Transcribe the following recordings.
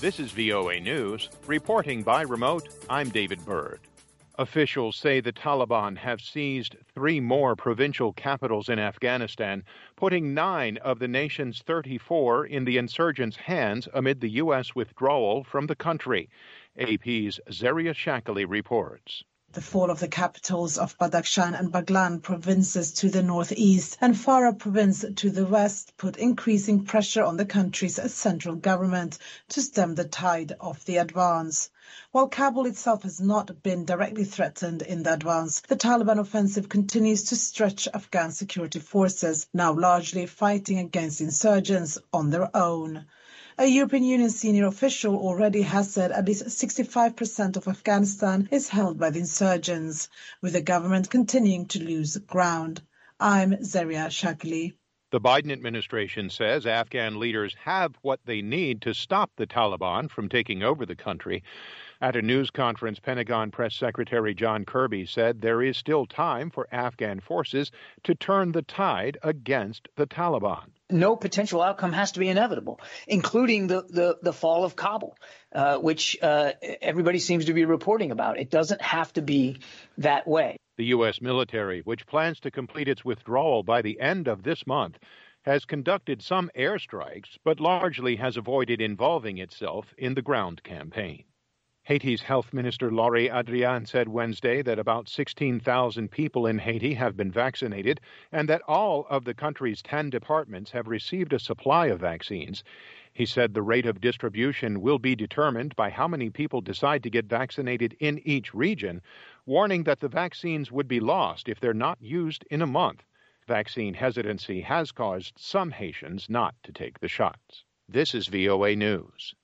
This is VOA News. Reporting by remote, I'm David Byrd. Officials say the Taliban have seized 3 more provincial capitals in Afghanistan, putting 9 of the nation's 34 in the insurgents' hands amid the U.S. withdrawal from the country. AP's Zaria Shakali reports. The fall of the capitals of Badakhshan and Baghlan provinces to the northeast and Farah province to the west put increasing pressure on the country's central government to stem the tide of the advance. While Kabul itself has not been directly threatened in the advance, the Taliban offensive continues to stretch Afghan security forces, now largely fighting against insurgents on their own. A European Union senior official already has said at least 65% of Afghanistan is held by the insurgents, with the government continuing to lose ground. I'm Zaria Shakali. The Biden administration says Afghan leaders have what they need to stop the Taliban from taking over the country. At a news conference, Pentagon Press Secretary John Kirby said there is still time for Afghan forces to turn the tide against the Taliban. No potential outcome has to be inevitable, including the fall of Kabul, which everybody seems to be reporting about. It doesn't have to be that way. The U.S. military, which plans to complete its withdrawal by the end of this month, has conducted some airstrikes, but largely has avoided involving itself in the ground campaign. Haiti's Health Minister Laurie Adrian said Wednesday that about 16,000 people in Haiti have been vaccinated and that all of the country's 10 departments have received a supply of vaccines. He said the rate of distribution will be determined by how many people decide to get vaccinated in each region, warning that the vaccines would be lost if they're not used in a month. Vaccine hesitancy has caused some Haitians not to take the shots. This is VOA News.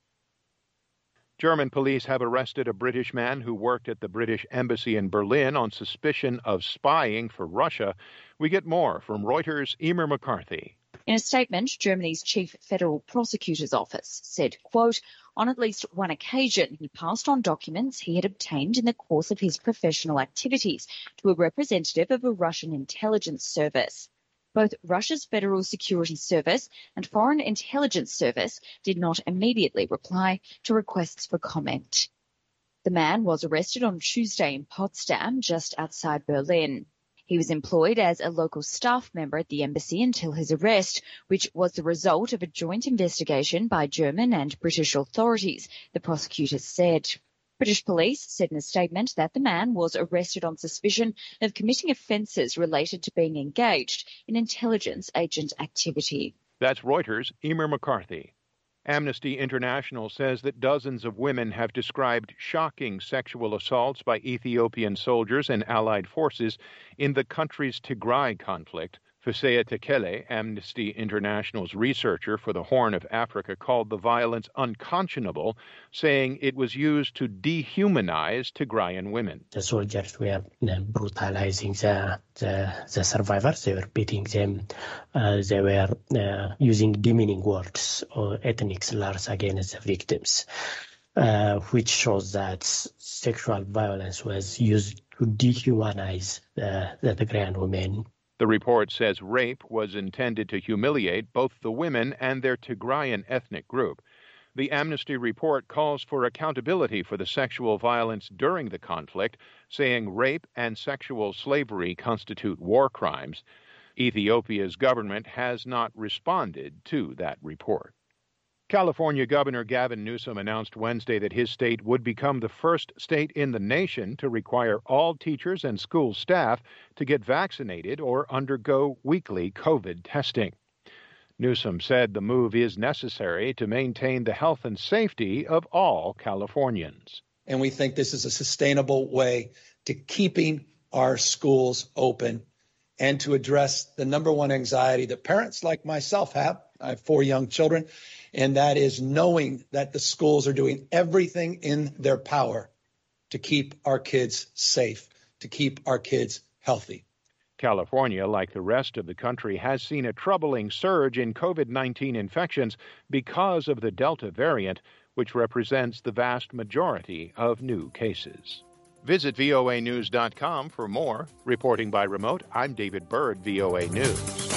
German police have arrested a British man who worked at the British Embassy in Berlin on suspicion of spying for Russia. We get more from Reuters' Emer McCarthy. In a statement, Germany's chief federal prosecutor's office said, quote, on at least one occasion, he passed on documents he had obtained in the course of his professional activities to a representative of a Russian intelligence service. Both Russia's Federal Security Service and Foreign Intelligence Service did not immediately reply to requests for comment. The man was arrested on Tuesday in Potsdam, just outside Berlin. He was employed as a local staff member at the embassy until his arrest, which was the result of a joint investigation by German and British authorities, the prosecutors said. British police said in a statement that the man was arrested on suspicion of committing offences related to being engaged in intelligence agent activity. That's Reuters' Emer McCarthy. Amnesty International says that dozens of women have described shocking sexual assaults by Ethiopian soldiers and allied forces in the country's Tigray conflict. Fesea Tekele, Amnesty International's researcher for the Horn of Africa, called the violence unconscionable, saying it was used to dehumanize Tigrayan women. The soldiers were brutalizing the survivors. They were beating them. They were using demeaning words or ethnic slurs against the victims, which shows that sexual violence was used to dehumanize the Tigrayan women. The report says rape was intended to humiliate both the women and their Tigrayan ethnic group. The Amnesty report calls for accountability for the sexual violence during the conflict, saying rape and sexual slavery constitute war crimes. Ethiopia's government has not responded to that report. California Governor Gavin Newsom announced Wednesday that his state would become the first state in the nation to require all teachers and school staff to get vaccinated or undergo weekly COVID testing. Newsom said the move is necessary to maintain the health and safety of all Californians. And we think this is a sustainable way to keeping our schools open and to address the number one anxiety that parents like myself have. I have 4 young children, and that is knowing that the schools are doing everything in their power to keep our kids safe, to keep our kids healthy. California, like the rest of the country, has seen a troubling surge in COVID-19 infections because of the Delta variant, which represents the vast majority of new cases. Visit voanews.com for more. Reporting by remote, I'm David Byrd, VOA News.